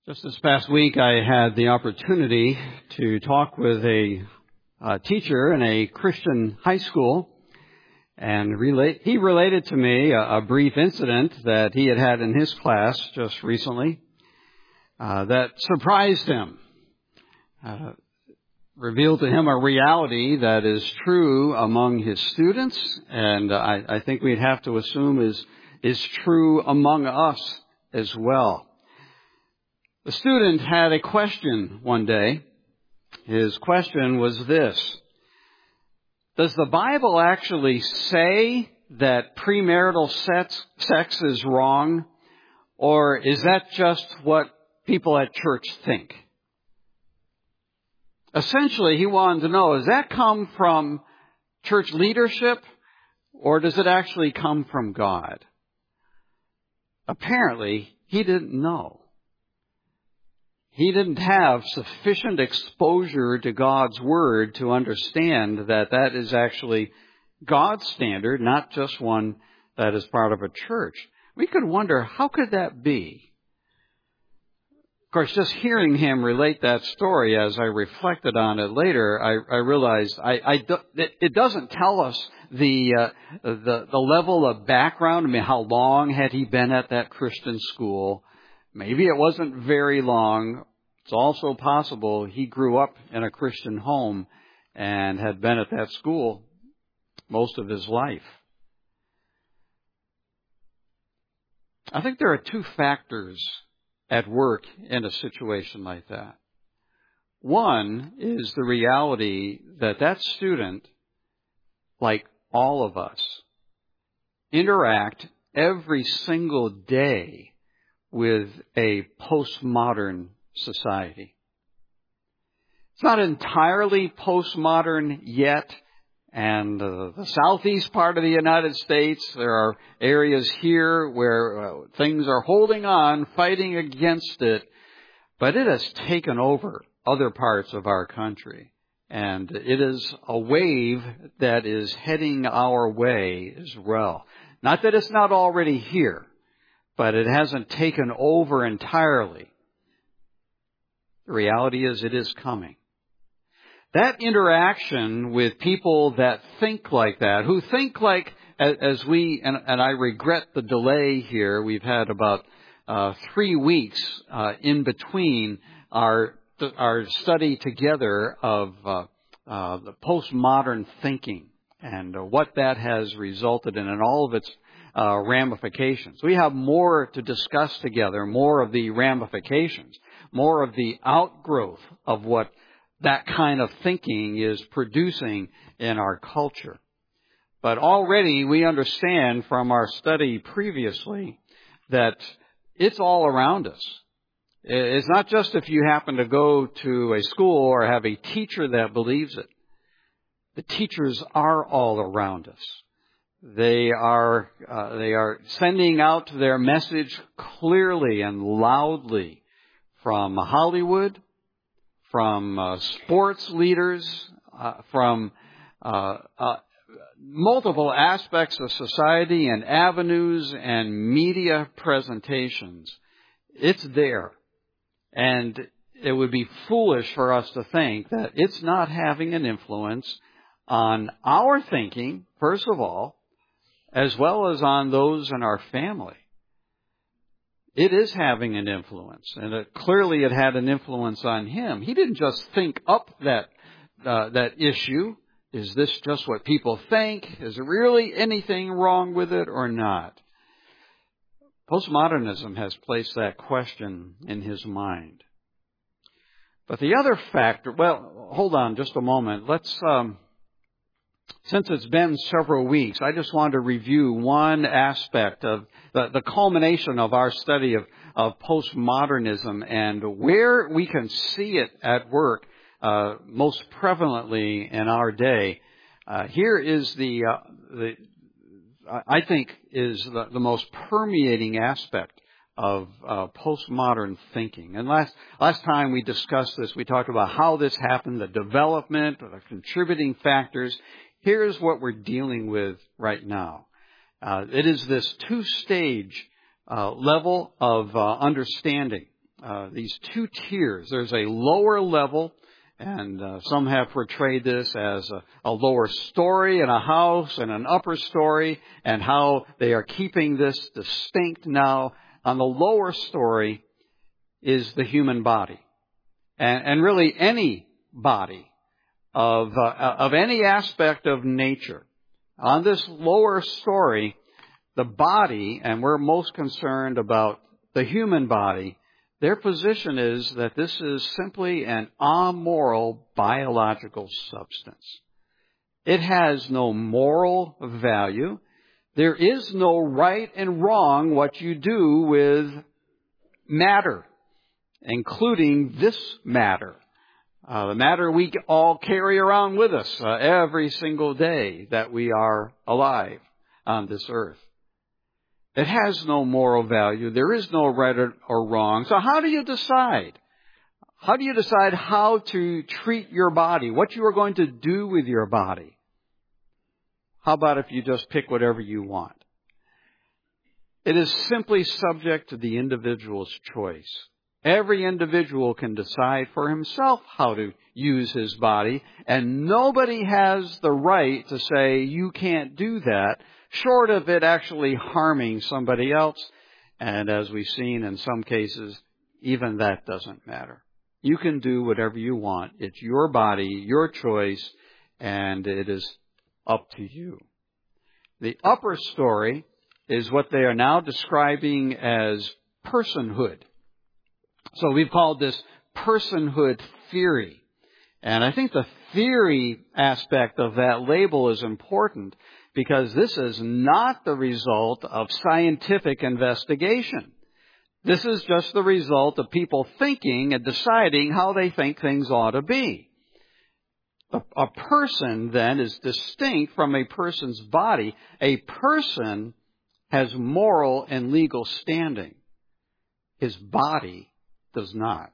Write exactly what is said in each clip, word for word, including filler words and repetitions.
Just this past week, I had the opportunity to talk with a uh, teacher in a Christian high school, and relate, he related to me a, a brief incident that he had had in his class just recently uh, that surprised him, uh, revealed to him a reality that is true among his students, and I, I think we'd have to assume is is true among us as well. The student had a question one day. His question was this: does the Bible actually say that premarital sex, sex is wrong, or is that just what people at church think? Essentially, he wanted to know, does that come from church leadership, or does it actually come from God? Apparently, he didn't know. He didn't have sufficient exposure to God's Word to understand that that is actually God's standard, not just one that is part of a church. We could wonder, how could that be? Of course, just hearing him relate that story as I reflected on it later, I, I realized I, I do, it, it doesn't tell us the, uh, the the level of background. I mean, how long had he been at that Christian school? Maybe it wasn't very long. It's also possible he grew up in a Christian home and had been at that school most of his life. I think there are two factors at work in a situation like that. One is the reality that that student, like all of us, interact every single day with a postmodern society. It's not entirely postmodern yet, and uh, the southeast part of the United States, there are areas here where uh, things are holding on, fighting against it, but it has taken over other parts of our country, and it is a wave that is heading our way as well. Not that it's not already here, but it hasn't taken over entirely. The reality is it is coming. That interaction with people that think like that, who think like, as we, and, and I regret the delay here, we've had about uh, three weeks uh, in between our our study together of uh, uh, the postmodern thinking and uh, what that has resulted in and all of its Uh, ramifications. We have more to discuss together, more of the ramifications, more of the outgrowth of what that kind of thinking is producing in our culture. But already we understand from our study previously that it's all around us. It's not just if you happen to go to a school or have a teacher that believes it. The teachers are all around us. They are uh, they are sending out their message clearly and loudly from Hollywood, from uh, sports leaders, uh, from uh, uh, multiple aspects of society and avenues and media presentations. It's there. And it would be foolish for us to think that it's not having an influence on our thinking, first of all, as well as on those in our family. It is having an influence, and it, clearly it had an influence on him. He didn't just think up that uh, that issue. Is this just what people think? Is there really anything wrong with it or not? Postmodernism has placed that question in his mind. But the other factor, well, hold on just a moment. Let's... Um, Since it's been several weeks, I just wanted to review one aspect of the, the culmination of our study of, of postmodernism and where we can see it at work uh, most prevalently in our day. Uh, here is the, uh, the I think, is the, the most permeating aspect of uh, postmodern thinking. And last last time we discussed this, we talked about how this happened, the development, the contributing factors. Here's what we're dealing with right now. Uh, it is this two-stage uh, level of uh, understanding uh, these two tiers. There's a lower level, and uh, some have portrayed this as a, a lower story in a house and an upper story, and how they are keeping this distinct now. On the lower story is the human body, and, and really any body of uh, of any aspect of nature. On this lower story, the body, and we're most concerned about the human body, their position is that this is simply an amoral biological substance. It has no moral value. There is no right and wrong what you do with matter, including this matter. Uh, the matter we all carry around with us uh, every single day that we are alive on this earth. It has no moral value. There is no right or wrong. So how do you decide? How do you decide how to treat your body? What you are going to do with your body? How about if you just pick whatever you want? It is simply subject to the individual's choice. Every individual can decide for himself how to use his body, and nobody has the right to say, you can't do that, short of it actually harming somebody else. And as we've seen in some cases, even that doesn't matter. You can do whatever you want. It's your body, your choice, and it is up to you. The upper story is what they are now describing as personhood. So we've called this personhood theory. And I think the theory aspect of that label is important because this is not the result of scientific investigation. This is just the result of people thinking and deciding how they think things ought to be. A, a person, then, is distinct from a person's body. A person has moral and legal standing. His body does not.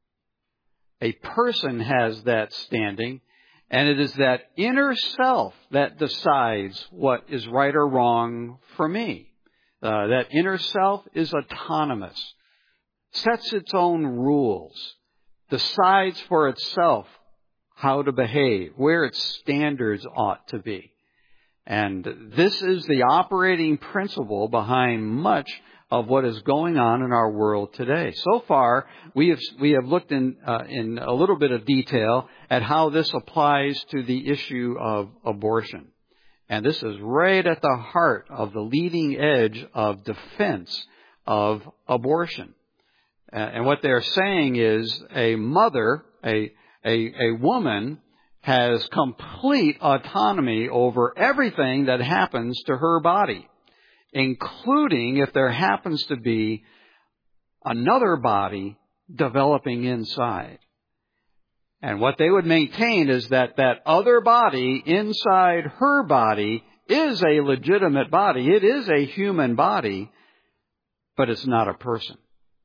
A person has that standing, and it is that inner self that decides what is right or wrong for me. Uh, that inner self is autonomous, sets its own rules, decides for itself how to behave, where its standards ought to be. And this is the operating principle behind much of what is going on in our world today. So far, we have we have looked in uh, in a little bit of detail at how this applies to the issue of abortion. And this is right at the heart of the leading edge of defense of abortion. Uh, and what they're saying is a mother, a, a, a woman, has complete autonomy over everything that happens to her body, including if there happens to be another body developing inside. And what they would maintain is that that other body inside her body is a legitimate body. It is a human body, but it's not a person.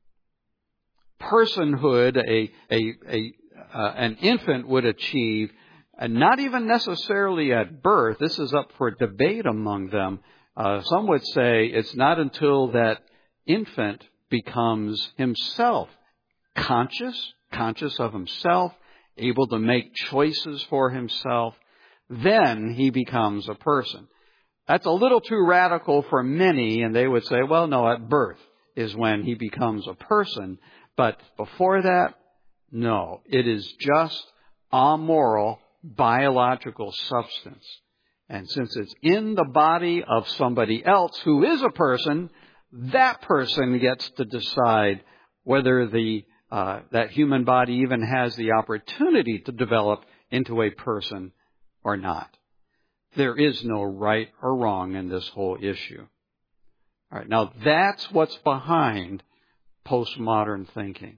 Personhood, a, a, a, uh, an infant would achieve, and not even necessarily at birth. This is up for debate among them. Uh, some would say it's not until that infant becomes himself conscious, conscious of himself, able to make choices for himself, then he becomes a person. That's a little too radical for many, and they would say, well, no, at birth is when he becomes a person. But before that, no, it is just amoral biological substance. And since it's in the body of somebody else who is a person, that person gets to decide whether the uh, that human body even has the opportunity to develop into a person or not. There is no right or wrong in this whole issue. All right, now that's what's behind postmodern thinking.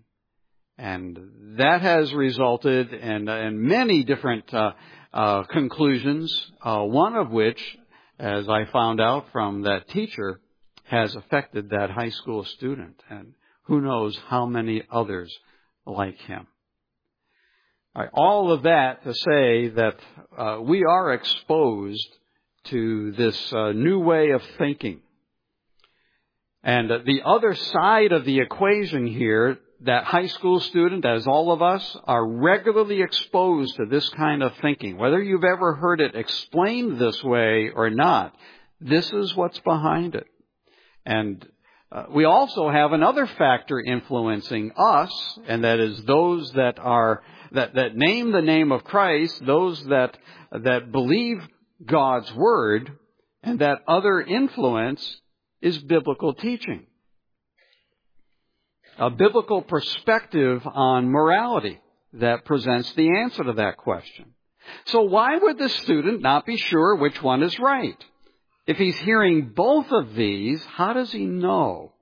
And that has resulted in, in many different uh, uh, conclusions, uh, one of which, as I found out from that teacher, has affected that high school student. And who knows how many others like him. All, right, all of that to say that uh, we are exposed to this uh, new way of thinking. And uh, the other side of the equation here, that high school student, as all of us, are regularly exposed to this kind of thinking. Whether you've ever heard it explained this way or not, this is what's behind it. And uh, we also have another factor influencing us, and that is those that are that, that name the name of Christ, those that that believe God's Word, and that other influence is biblical teaching. A biblical perspective on morality that presents the answer to that question. So why would the student not be sure which one is right? If he's hearing both of these, how does he know?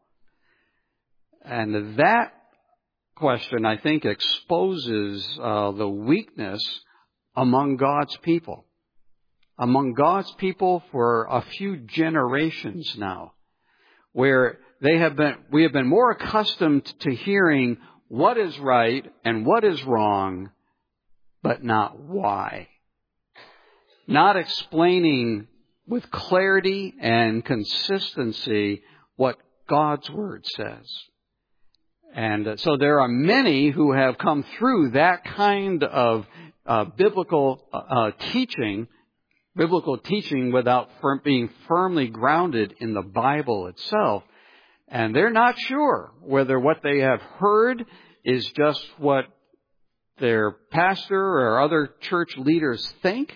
And that question, I think, exposes uh, the weakness among God's people. Among God's people for a few generations now, where they have been, we have been more accustomed to hearing what is right and what is wrong, but not why. Not explaining with clarity and consistency what God's Word says. And so there are many who have come through that kind of uh, biblical uh, teaching, biblical teaching without firm, being firmly grounded in the Bible itself. And they're not sure whether what they have heard is just what their pastor or other church leaders think,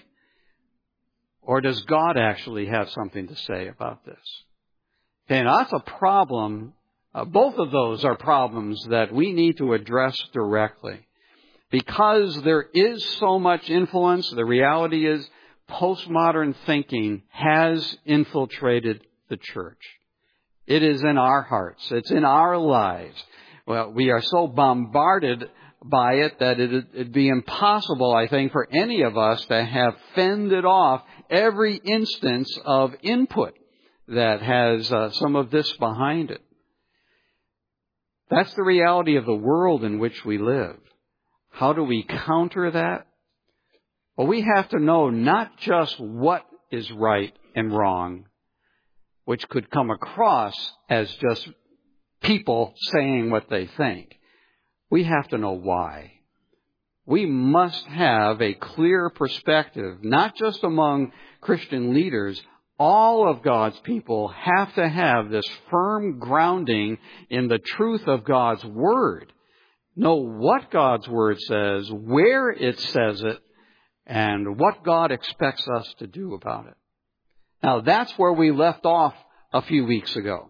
or does God actually have something to say about this? And that's a problem. Uh, both of those are problems that we need to address directly. Because there is so much influence, the reality is postmodern thinking has infiltrated the church. It is in our hearts. It's in our lives. Well, we are so bombarded by it that it, it'd be impossible, I think, for any of us to have fended off every instance of input that has uh, some of this behind it. That's the reality of the world in which we live. How do we counter that? Well, we have to know not just what is right and wrong, which could come across as just people saying what they think. We have to know why. We must have a clear perspective, not just among Christian leaders. All of God's people have to have this firm grounding in the truth of God's Word. Know what God's Word says, where it says it, and what God expects us to do about it. Now, that's where we left off a few weeks ago.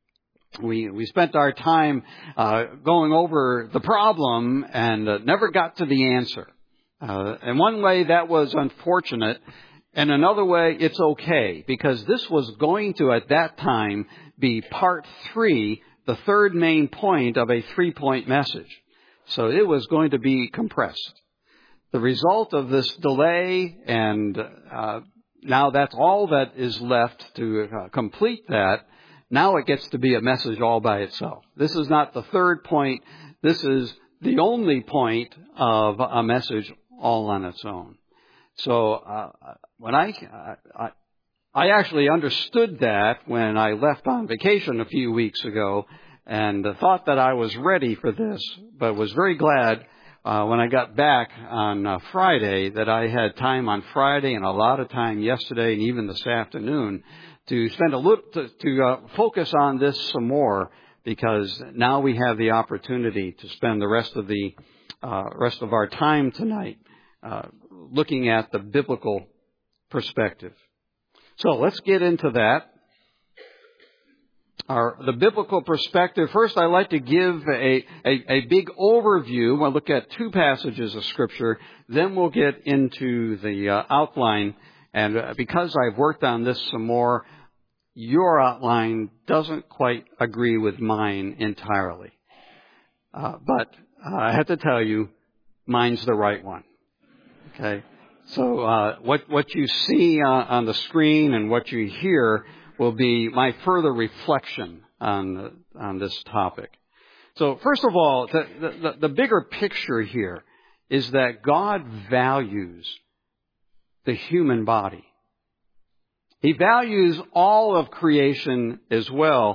We we spent our time uh, going over the problem and uh, never got to the answer. Uh, in one way, that was unfortunate. And another way, it's okay, because this was going to, at that time, be part three, the third main point of a three-point message. So it was going to be compressed. The result of this delay, and uh, now that's all that is left to uh, complete that. Now it gets to be a message all by itself. This is not the third point. This is the only point of a message all on its own. So uh, when I, I I actually understood that when I left on vacation a few weeks ago, and thought that I was ready for this, but was very glad uh, when I got back on uh, Friday that I had time on Friday and a lot of time yesterday and even this afternoon to spend a little to, to uh, focus on this some more, because now we have the opportunity to spend the rest of the uh, rest of our time tonight uh, looking at the biblical perspective. So let's get into that. Our, the biblical perspective. First, I'd like to give a, a, a big overview. We'll look at two passages of Scripture. Then we'll get into the uh, outline. And uh, because I've worked on this some more, your outline doesn't quite agree with mine entirely. Uh, but uh, I have to tell you, mine's the right one. Okay? So uh, what, what you see uh, on the screen and what you hear will be my further reflection on on this topic. So first of all, the, the, the bigger picture here is that God values the human body. He values all of creation as well.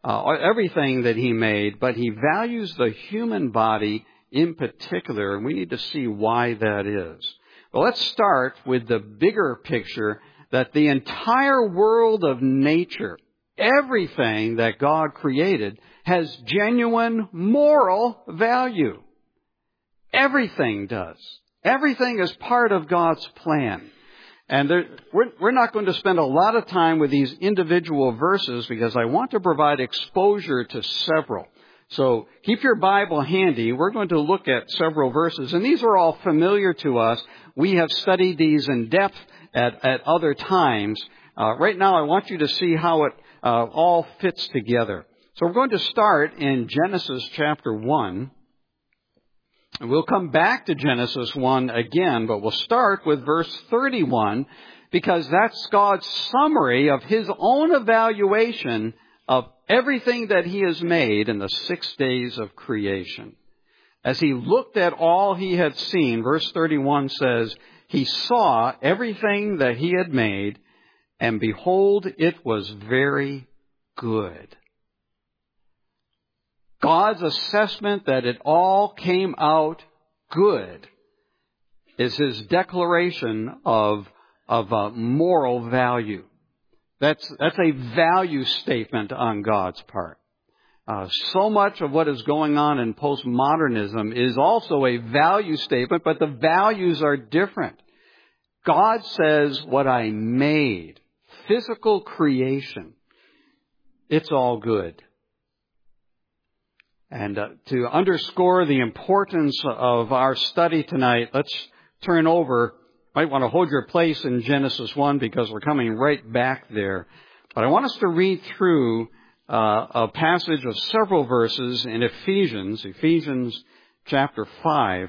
uh, everything that He made, but He values the human body in particular, and we need to see why that is. Well, let's start with the bigger picture that the entire world of nature, everything that God created, has genuine moral value. Everything does. Everything is part of God's plan. And there, we're, we're not going to spend a lot of time with these individual verses because I want to provide exposure to several. So keep your Bible handy. We're going to look at several verses, and these are all familiar to us. We have studied these in depth at, at other times. Uh, right now, I want you to see how it uh, all fits together. So we're going to start in Genesis chapter one. And we'll come back to Genesis one again, but we'll start with verse thirty-one because that's God's summary of His own evaluation of everything that He has made in the six days of creation. As He looked at all He had seen, verse thirty-one says, He saw everything that He had made, and behold, it was very good. God's assessment that it all came out good is His declaration of, of a moral value. That's, that's a value statement on God's part. Uh, so much of what is going on in postmodernism is also a value statement, but the values are different. God says, what I made, physical creation, it's all good. And uh, to underscore the importance of our study tonight, let's turn over. You might want to hold your place in Genesis one because we're coming right back there. But I want us to read through uh, a passage of several verses in Ephesians, Ephesians chapter five.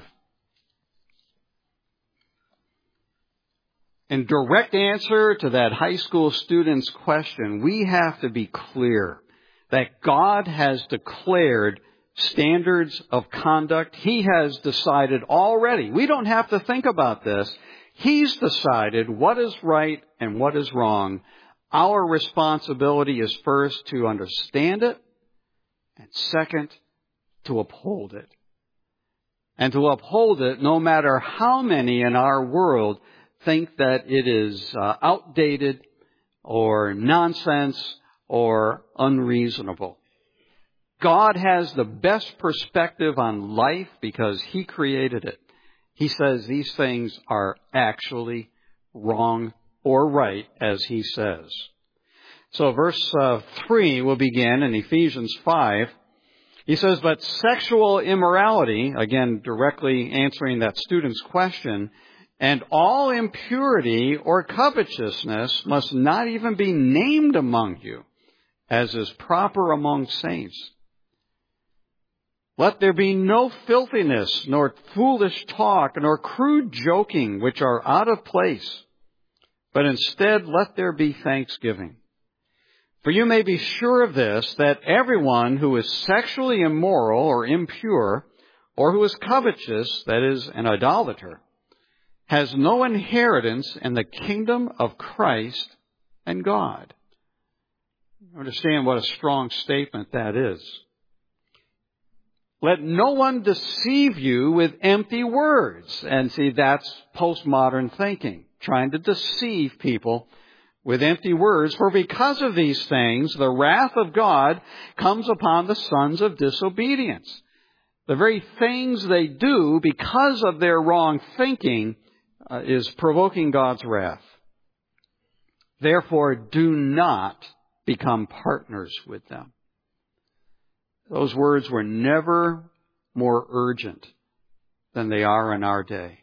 In direct answer to that high school student's question, we have to be clear that God has declared standards of conduct. He has decided already. We don't have to think about this. He's decided what is right and what is wrong. Our responsibility is first to understand it, and second, to uphold it. And to uphold it no matter how many in our world think that it is uh, outdated or nonsense or unreasonable. God has the best perspective on life because He created it. He says these things are actually wrong or right, as He says. So verse uh, three will begin in Ephesians five. He says, but sexual immorality, again directly answering that student's question, and all impurity or covetousness must not even be named among you, as is proper among saints. Let there be no filthiness, nor foolish talk, nor crude joking, which are out of place. But instead, let there be thanksgiving. For you may be sure of this, that everyone who is sexually immoral or impure, or who is covetous, that is, an idolater, has no inheritance in the kingdom of Christ and God. Understand what a strong statement that is. Let no one deceive you with empty words. And see, that's postmodern thinking, trying to deceive people with empty words. For because of these things, the wrath of God comes upon the sons of disobedience. The very things they do because of their wrong thinking uh, is provoking God's wrath. Therefore, do not become partners with them. Those words were never more urgent than they are in our day.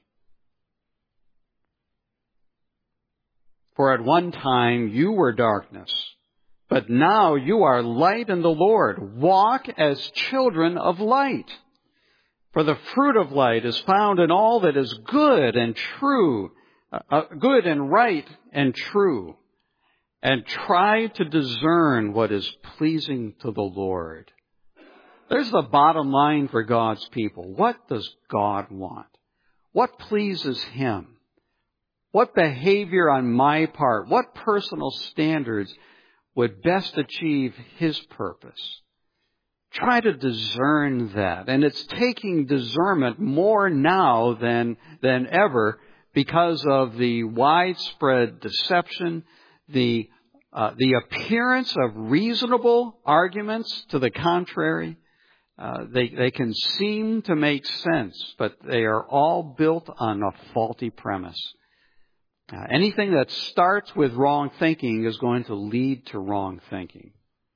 For at one time you were darkness, but now you are light in the Lord. Walk as children of light. For the fruit of light is found in all that is good and true, uh, good and right and true. And try to discern what is pleasing to the Lord. There's the bottom line for God's people. What does God want? What pleases Him? What behavior on my part? What personal standards would best achieve His purpose. Try to discern that. And it's taking discernment more now than, than ever because of the widespread deception, the, uh, the appearance of reasonable arguments to the contrary. Uh, they, they can seem to make sense, but they are all built on a faulty premise. Uh, anything that starts with wrong thinking is going to lead to wrong thinking.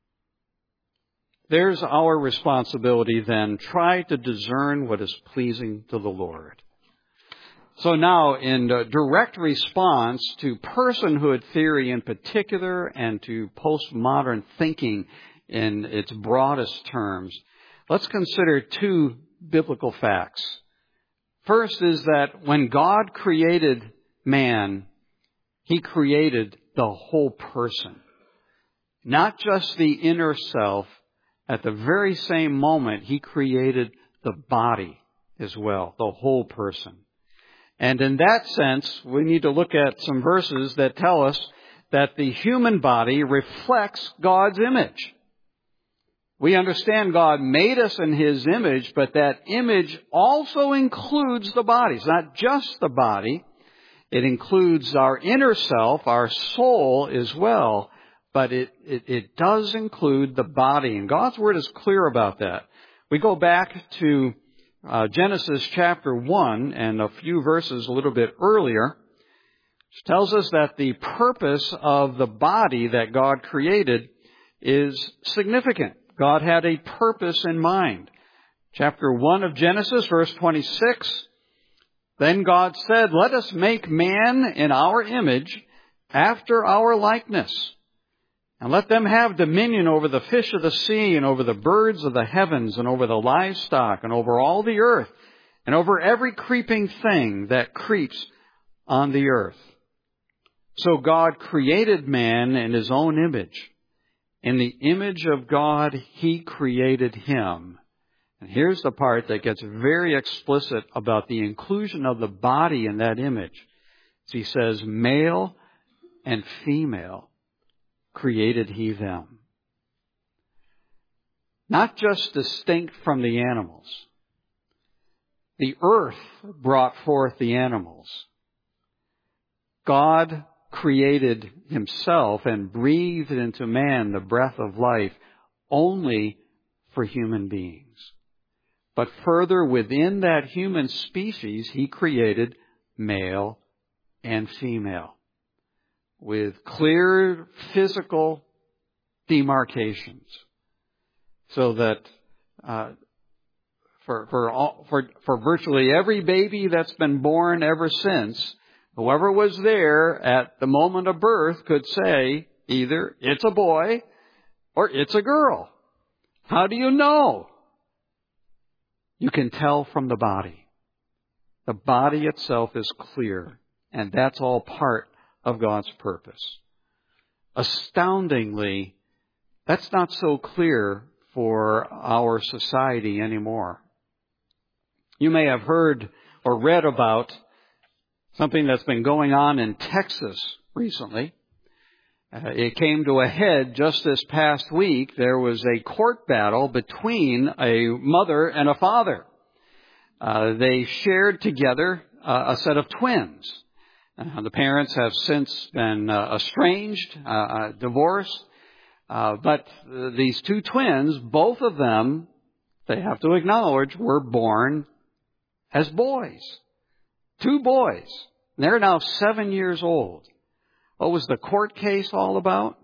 There's our responsibility then. Try to discern what is pleasing to the Lord. So now, in direct response to personhood theory in particular and to postmodern thinking in its broadest terms, let's consider two biblical facts. First is that when God created man, He created the whole person. Not just the inner self. At the very same moment, He created the body as well, the whole person. And in that sense, we need to look at some verses that tell us that the human body reflects God's image. We understand God made us in His image, but that image also includes the body. It's not just the body. It includes our inner self, our soul as well. But it, it, it does include the body. And God's Word is clear about that. We go back to uh, Genesis chapter one and a few verses a little bit earlier. Which tells us that the purpose of the body that God created is significant. God had a purpose in mind. Chapter one of Genesis, verse twenty-six. Then God said, "Let us make man in our image, after our likeness. And let them have dominion over the fish of the sea and over the birds of the heavens and over the livestock and over all the earth and over every creeping thing that creeps on the earth." So God created man in His own image. In the image of God, He created him. And here's the part that gets very explicit about the inclusion of the body in that image. He says, "Male and female created He them." Not just distinct from the animals. The earth brought forth the animals. God created Himself and breathed into man the breath of life only for human beings. But further within that human species, He created male and female, with clear physical demarcations, so that uh, for for, all, for for virtually every baby that's been born ever since, whoever was there at the moment of birth could say either it's a boy or it's a girl. How do you know? You can tell from the body. The body itself is clear, and that's all part of God's purpose. Astoundingly, that's not so clear for our society anymore. You may have heard or read about something that's been going on in Texas recently. Uh, it came to a head just this past week. There was a court battle between a mother and a father. Uh, they shared together uh, a set of twins. Uh, the parents have since been uh, estranged, uh, uh, divorced. Uh, but uh, these two twins, both of them, they have to acknowledge, were born as boys. Two boys. They're now seven years old. What was the court case all about?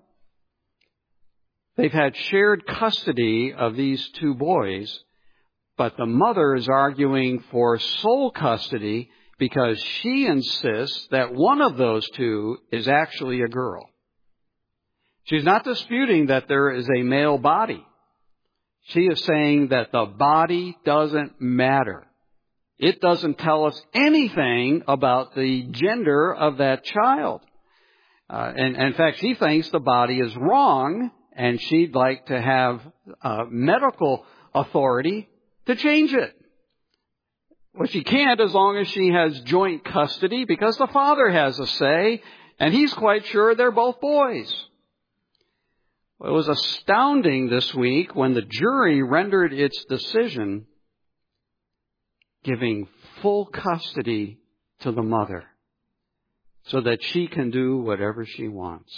They've had shared custody of these two boys, but the mother is arguing for sole custody because she insists that one of those two is actually a girl. She's not disputing that there is a male body. She is saying that the body doesn't matter. It doesn't tell us anything about the gender of that child. Uh, and, and in fact, she thinks the body is wrong, and she'd like to have uh, medical authority to change it. Well, she can't as long as she has joint custody, because the father has a say, and he's quite sure they're both boys. It was astounding this week when the jury rendered its decision giving full custody to the mother so that she can do whatever she wants.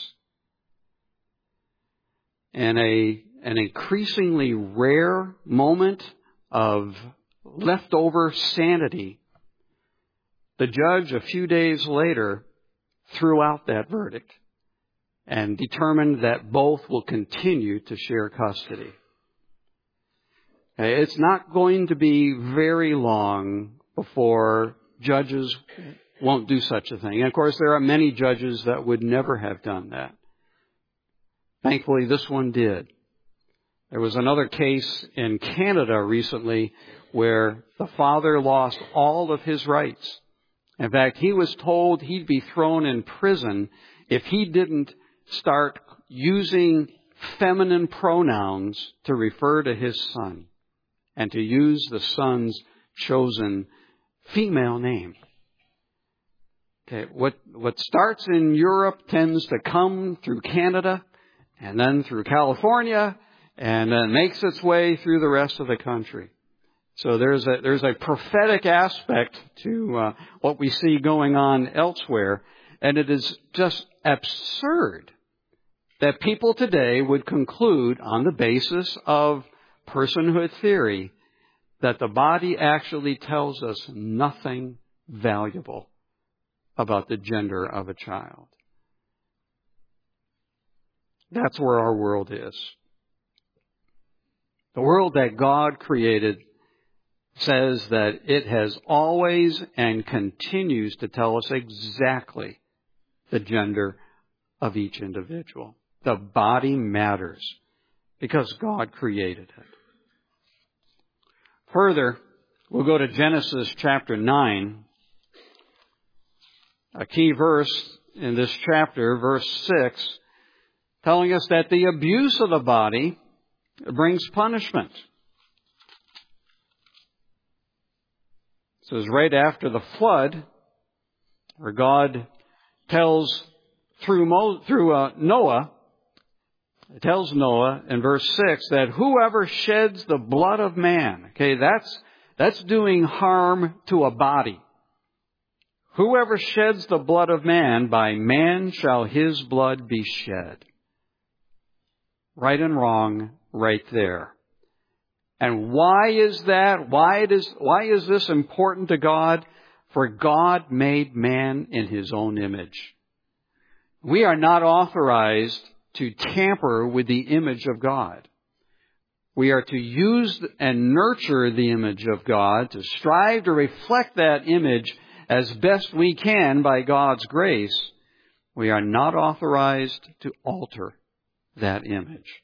And a, an increasingly rare moment of leftover sanity, the judge a few days later threw out that verdict and determined that both will continue to share custody. It's not going to be very long before judges won't do such a thing. And of course, there are many judges that would never have done that. Thankfully, this one did. There was another case in Canada recently where the father lost all of his rights. In fact, he was told he'd be thrown in prison if he didn't start using feminine pronouns to refer to his son and to use the son's chosen female name. Okay, what, what starts in Europe tends to come through Canada and then through California and then makes its way through the rest of the country. So there's a, there's a prophetic aspect to uh, what we see going on elsewhere. And it is just absurd that people today would conclude on the basis of personhood theory that the body actually tells us nothing valuable about the gender of a child. That's where our world is. The world that God created says that it has always and continues to tell us exactly the gender of each individual. The body matters because God created it. Further, we'll go to Genesis chapter nine. A key verse in this chapter, verse six, telling us that the abuse of the body brings punishment. It says right after the flood, where God tells through Mo, through uh, Noah, it tells Noah in verse six that whoever sheds the blood of man, okay, that's that's doing harm to a body. Whoever sheds the blood of man, by man shall his blood be shed. Right and wrong, right there. And why is that? Why it is, why is this important to God? For God made man in His own image. We are not authorized to tamper with the image of God. We are to use and nurture the image of God, to strive to reflect that image as best we can by God's grace. We are not authorized to alter that image.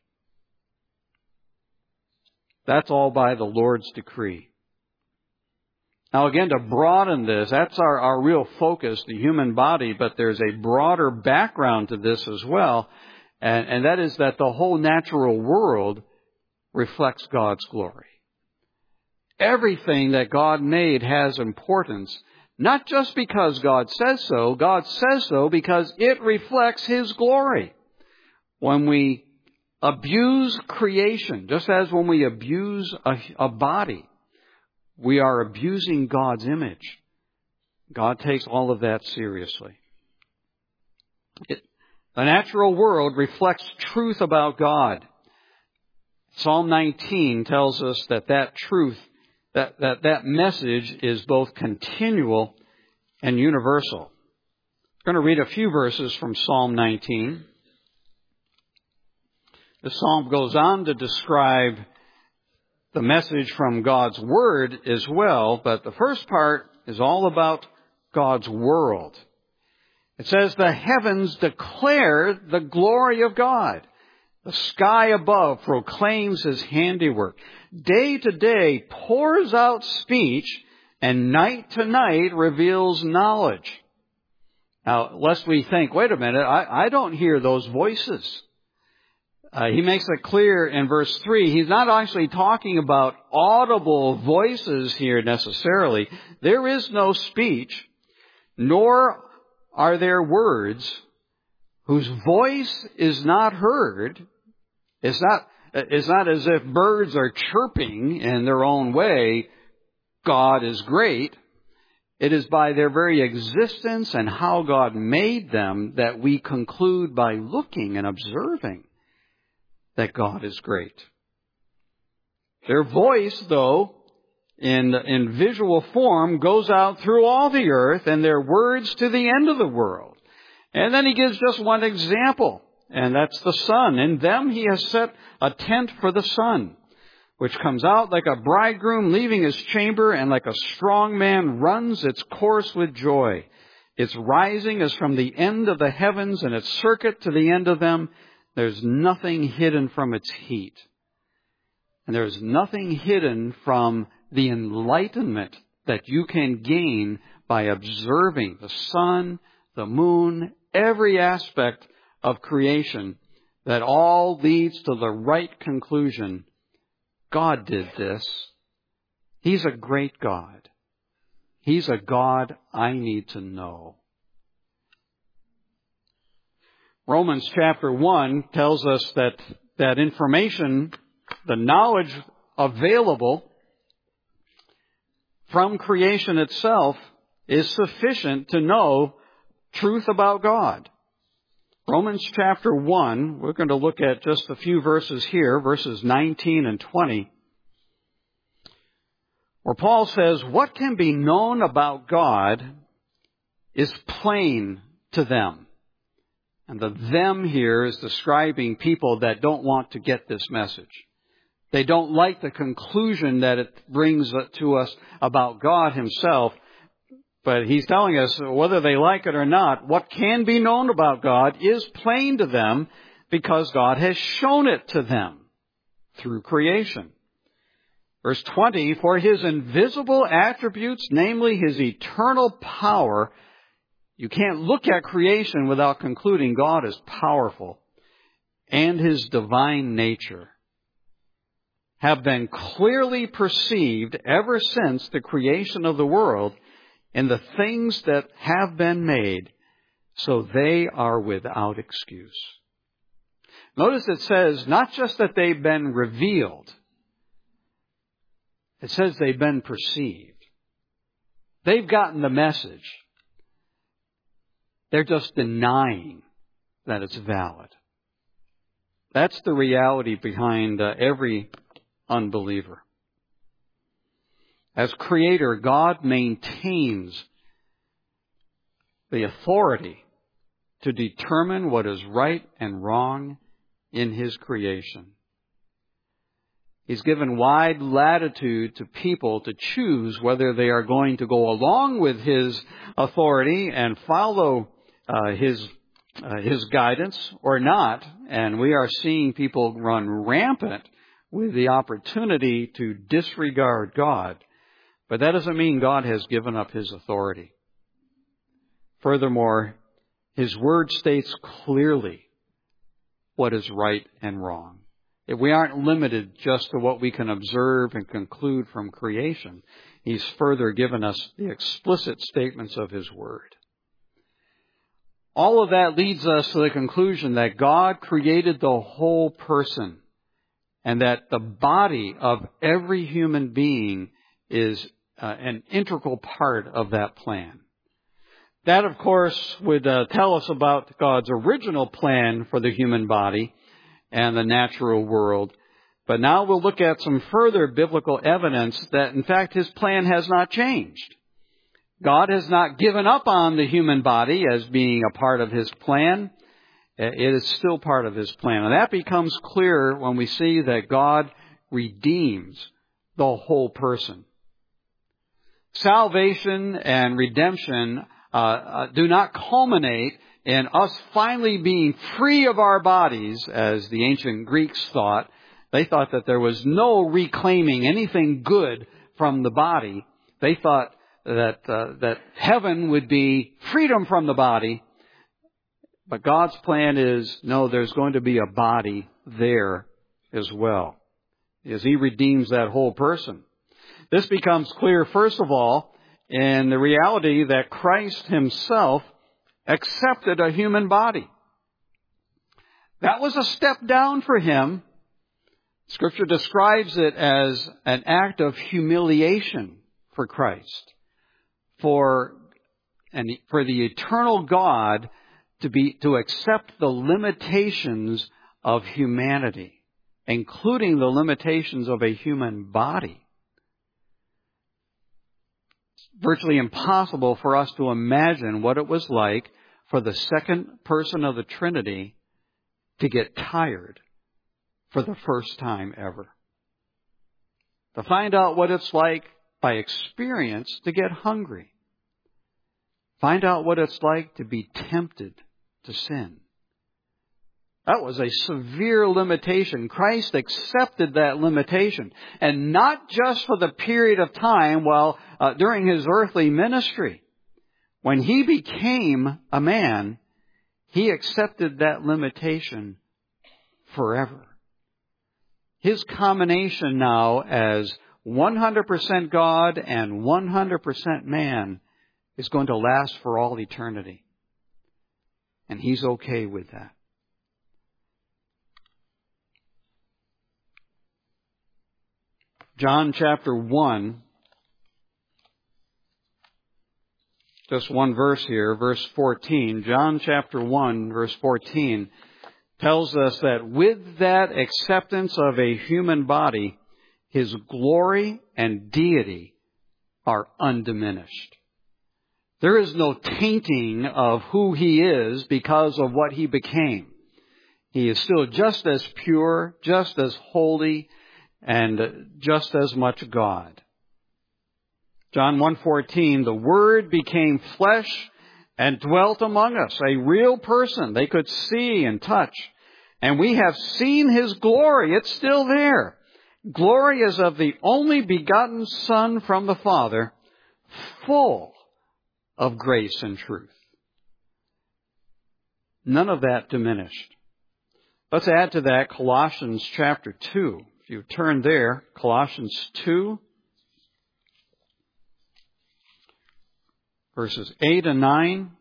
That's all by the Lord's decree. Now again, to broaden this, that's our, our real focus, the human body, but there's a broader background to this as well, and, and that is that the whole natural world reflects God's glory. Everything that God made has importance, not just because God says so. God says so because it reflects His glory. When we abuse creation, just as when we abuse a, a body, we are abusing God's image. God takes all of that seriously. It, the natural world reflects truth about God. Psalm nineteen tells us that that truth, that, that, that message is both continual and universal. I'm going to read a few verses from Psalm nineteen. The psalm goes on to describe the message from God's Word as well, but the first part is all about God's world. It says, the heavens declare the glory of God. The sky above proclaims His handiwork. Day to day pours out speech, and night to night reveals knowledge. Now, lest we think, wait a minute, I, I don't hear those voices. Uh, he makes it clear in verse three, he's not actually talking about audible voices here necessarily. There is no speech, nor are there words whose voice is not heard, It's not, it's not as if birds are chirping in their own way, God is great. It is by their very existence and how God made them that we conclude by looking and observing that God is great. Their voice, though, in, in visual form, goes out through all the earth, and their words to the end of the world. And then he gives just one example, and that's the sun. In them he has set a tent for the sun, which comes out like a bridegroom leaving his chamber, and like a strong man runs its course with joy. Its rising is from the end of the heavens, and its circuit to the end of them. There's nothing hidden from its heat. And there's nothing hidden from the enlightenment that you can gain by observing the sun, the moon, every aspect of creation, that all leads to the right conclusion. God did this. He's a great God. He's a God I need to know. Romans chapter one tells us that that information, the knowledge available from creation itself, is sufficient to know truth about God. Romans chapter one, we're going to look at just a few verses here, verses nineteen and twenty, where Paul says, what can be known about God is plain to them. And the them here is describing people that don't want to get this message. They don't like the conclusion that it brings to us about God himself. But he's telling us whether they like it or not, what can be known about God is plain to them because God has shown it to them through creation. Verse twenty, for his invisible attributes, namely his eternal power, you can't look at creation without concluding God is powerful, and his divine nature have been clearly perceived ever since the creation of the world in the things that have been made, so they are without excuse. Notice it says not just that they've been revealed, it says they've been perceived. They've gotten the message. They're just denying that it's valid. That's the reality behind uh, every unbeliever. As Creator, God maintains the authority to determine what is right and wrong in His creation. He's given wide latitude to people to choose whether they are going to go along with His authority and follow uh, His uh, His guidance or not. And we are seeing people run rampant with the opportunity to disregard God. But that doesn't mean God has given up His authority. Furthermore, His Word states clearly what is right and wrong. If we aren't limited just to what we can observe and conclude from creation, He's further given us the explicit statements of His Word. All of that leads us to the conclusion that God created the whole person, and that the body of every human being is uh, an integral part of that plan. That, of course, would uh, tell us about God's original plan for the human body and the natural world. But now we'll look at some further biblical evidence that, in fact, His plan has not changed. God has not given up on the human body as being a part of His plan. It is still part of His plan. And that becomes clearer when we see that God redeems the whole person. Salvation and redemption uh, uh, do not culminate in us finally being free of our bodies, as the ancient Greeks thought. They thought that there was no reclaiming anything good from the body. They thought that uh, that heaven would be freedom from the body. But God's plan is, no, there's going to be a body there as well, as He redeems that whole person. This becomes clear, first of all, in the reality that Christ Himself accepted a human body. That was a step down for Him Scripture describes it as an act of humiliation for Christ, for and for the eternal God to be to accept the limitations of humanity, including the limitations of a human body. It's virtually impossible for us to imagine what it was like for the second person of the Trinity to get tired for the first time ever. To find out what it's like by experience to get hungry. Find out what it's like to be tempted to sin. That was a severe limitation. Christ accepted that limitation. And not just for the period of time while uh, during His earthly ministry. When He became a man, He accepted that limitation forever. His combination now as one hundred percent God and one hundred percent man is going to last for all eternity. And He's okay with that. John chapter one, just one verse here, verse fourteen. John chapter one, verse fourteen tells us that with that acceptance of a human body, His glory and deity are undiminished. There is no tainting of who He is because of what He became. He is still just as pure, just as holy, and just as much God. John one fourteen, the Word became flesh and dwelt among us, a real person they could see and touch. And we have seen His glory. It's still there. Glory as of the only begotten Son from the Father, full of grace and truth. None of that diminished. Let's add to that Colossians chapter two. If you turn there, Colossians two, verses eight and nine.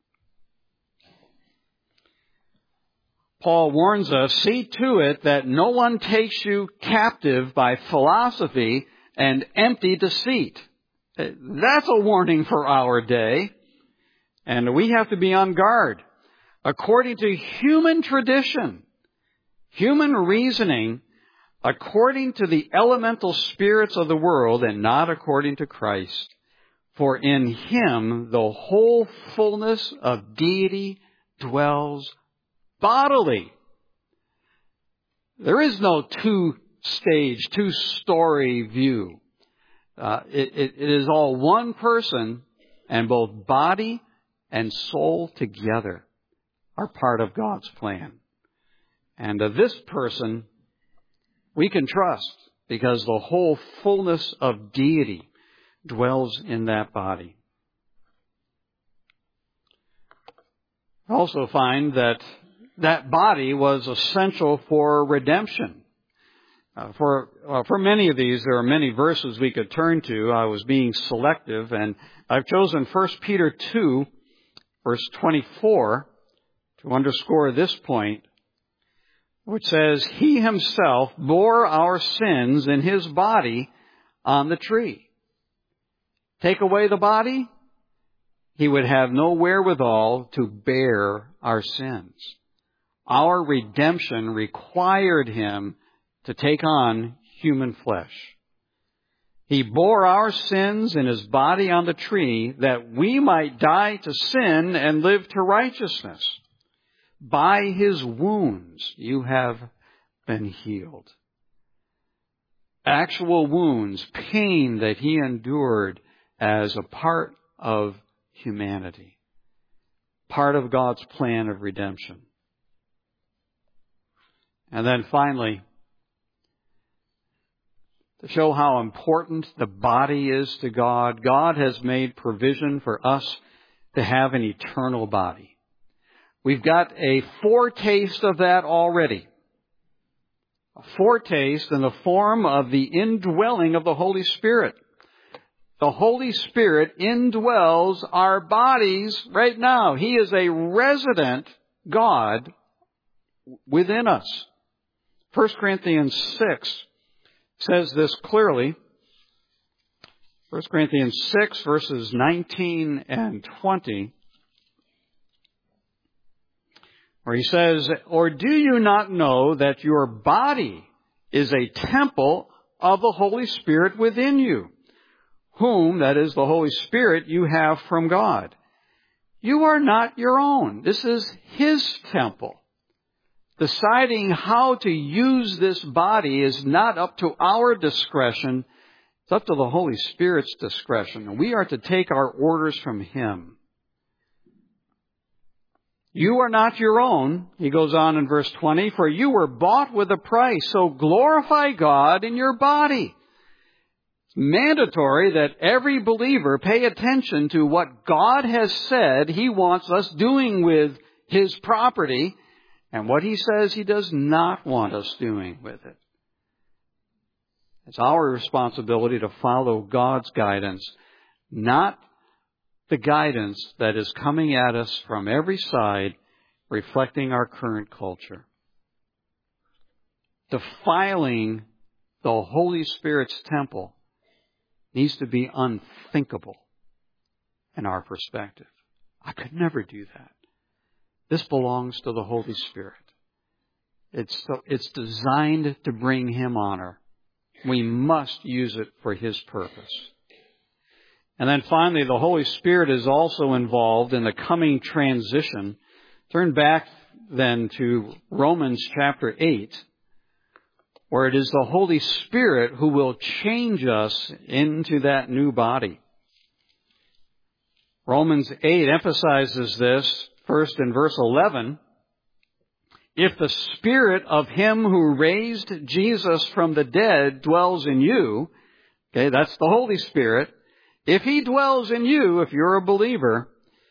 Paul warns us, see to it that no one takes you captive by philosophy and empty deceit. That's a warning for our day. And we have to be on guard. According to human tradition, human reasoning, according to the elemental spirits of the world and not according to Christ. For in Him the whole fullness of deity dwells bodily. There is no two-stage, two-story view. Uh, it, it, it is all one person, and both body and soul together are part of God's plan. And of this person, we can trust because the whole fullness of deity dwells in that body. I also find that that body was essential for redemption. Uh, for uh, for many of these, there are many verses we could turn to. I was being selective, and I've chosen First Peter two, verse twenty-four, to underscore this point, which says, He Himself bore our sins in His body on the tree. Take away the body, He would have no wherewithal to bear our sins. Our redemption required Him to take on human flesh. He bore our sins in His body on the tree that we might die to sin and live to righteousness. By His wounds you have been healed. Actual wounds, pain that He endured as a part of humanity. Part of God's plan of redemption. And then finally, to show how important the body is to God, God has made provision for us to have an eternal body. We've got a foretaste of that already. A foretaste in the form of the indwelling of the Holy Spirit. The Holy Spirit indwells our bodies right now. He is a resident God within us. First Corinthians six says this clearly. First Corinthians six, verses nineteen and twenty, where he says, "Or do you not know that your body is a temple of the Holy Spirit within you, whom," that is the Holy Spirit, "you have from God? You are not your own." This is His temple. Deciding how to use this body is not up to our discretion. It's up to the Holy Spirit's discretion. And we are to take our orders from Him. "You are not your own," he goes on in verse twenty, "for you were bought with a price. So glorify God in your body." It's mandatory that every believer pay attention to what God has said He wants us doing with His property, and what He says He does not want us doing with it. It's our responsibility to follow God's guidance, not the guidance that is coming at us from every side, reflecting our current culture. Defiling the Holy Spirit's temple needs to be unthinkable in our perspective. I could never do that. This belongs to the Holy Spirit. It's, it's designed to bring Him honor. We must use it for His purpose. And then finally, the Holy Spirit is also involved in the coming transition. Turn back then to Romans chapter eight, where it is the Holy Spirit who will change us into that new body. Romans eight emphasizes this first in verse eleven. "If the Spirit of Him who raised Jesus from the dead dwells in you," okay, that's the Holy Spirit. If He dwells in you, if you're a believer,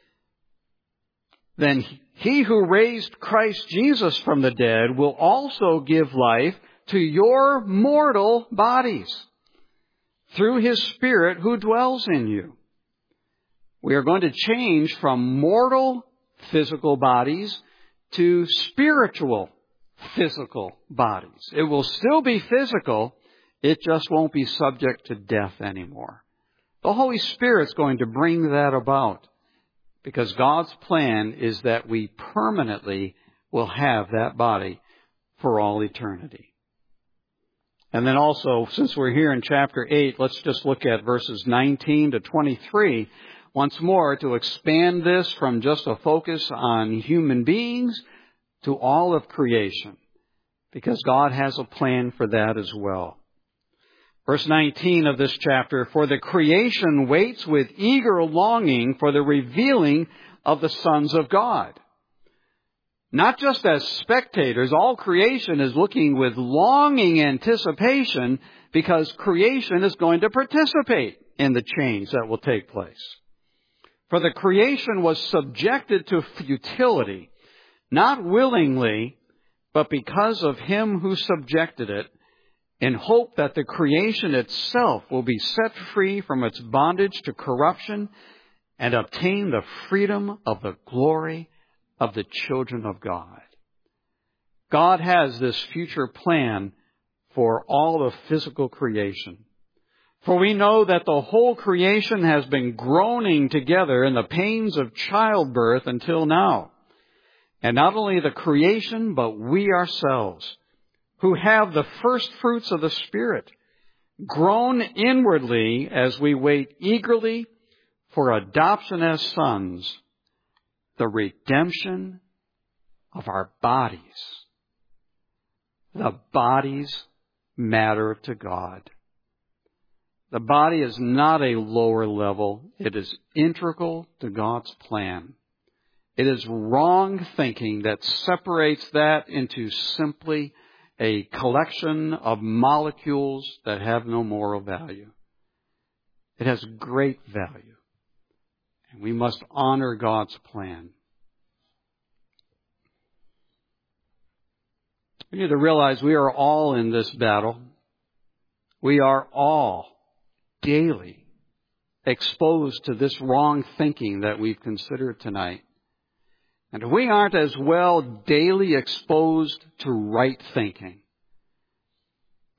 then He who raised Christ Jesus from the dead will also give life to your mortal bodies through His Spirit who dwells in you. We are going to change from mortal physical bodies to spiritual physical bodies. It will still be physical, it just won't be subject to death anymore. The Holy Spirit's going to bring that about, because God's plan is that we permanently will have that body for all eternity. And then also, since we're here in chapter eight, let's just look at verses nineteen to twenty-three once more to expand this from just a focus on human beings to all of creation, because God has a plan for that as well. Verse nineteen of this chapter, "For the creation waits with eager longing for the revealing of the sons of God." Not just as spectators, all creation is looking with longing anticipation, because creation is going to participate in the change that will take place. "For the creation was subjected to futility, not willingly, but because of Him who subjected it, in hope that the creation itself will be set free from its bondage to corruption and obtain the freedom of the glory of the children of God." God has this future plan for all of physical creation. "For we know that the whole creation has been groaning together in the pains of childbirth until now. And not only the creation, but we ourselves, who have the first fruits of the Spirit, groan inwardly as we wait eagerly for adoption as sons, the redemption of our bodies." The bodies matter to God. The body is not a lower level. It is integral to God's plan. It is wrong thinking that separates that into simply a collection of molecules that have no moral value. It has great value, and we must honor God's plan. We need to realize we are all in this battle. We are all daily exposed to this wrong thinking that we've considered tonight. And we aren't as well daily exposed to right thinking.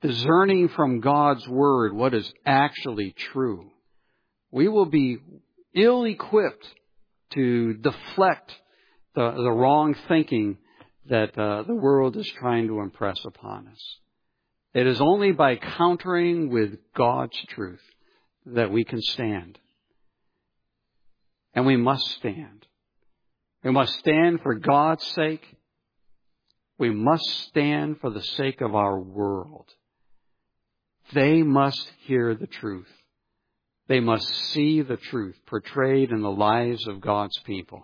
discerning from God's Word what is actually true, we will be ill-equipped to deflect the, the wrong thinking that uh, the world is trying to impress upon us. It is only by countering with God's truth that we can stand. And we must stand. We must stand for God's sake. We must stand for the sake of our world. They must hear the truth. They must see the truth portrayed in the lives of God's people.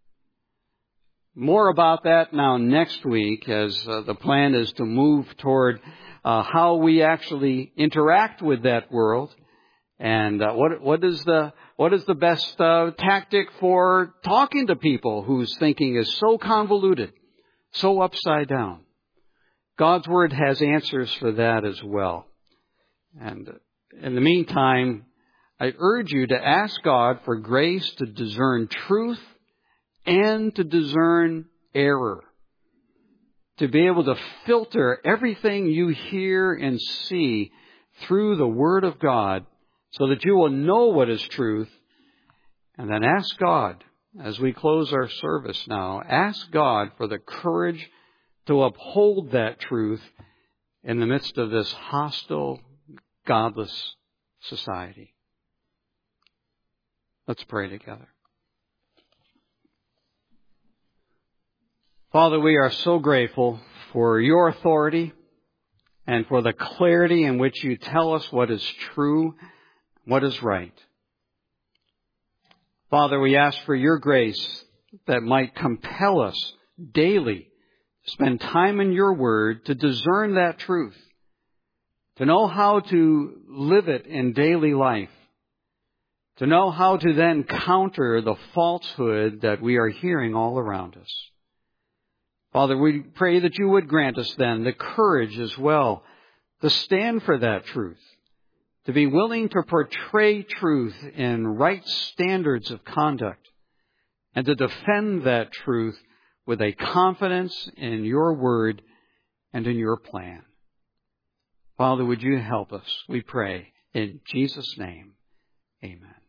More about that now next week, as uh, the plan is to move toward uh, how we actually interact with that world, and uh, what what is the what is the best uh, tactic for talking to people whose thinking is so convoluted, so upside down. God's Word has answers for that as well. And in the meantime, I urge you to ask God for grace to discern truth and to discern error. To be able to filter everything you hear and see through the Word of God so that you will know what is truth. And then ask God, as we close our service now, ask God for the courage to uphold that truth in the midst of this hostile, godless society. Let's pray together. Father, we are so grateful for your authority and for the clarity in which you tell us what is true, what is right. Father, we ask for your grace that might compel us daily to spend time in your word, to discern that truth, to know how to live it in daily life, to know how to then counter the falsehood that we are hearing all around us. Father, we pray that you would grant us then the courage as well to stand for that truth, to be willing to portray truth in right standards of conduct, and to defend that truth with a confidence in your word and in your plan. Father, would you help us, we pray, in Jesus' name, amen.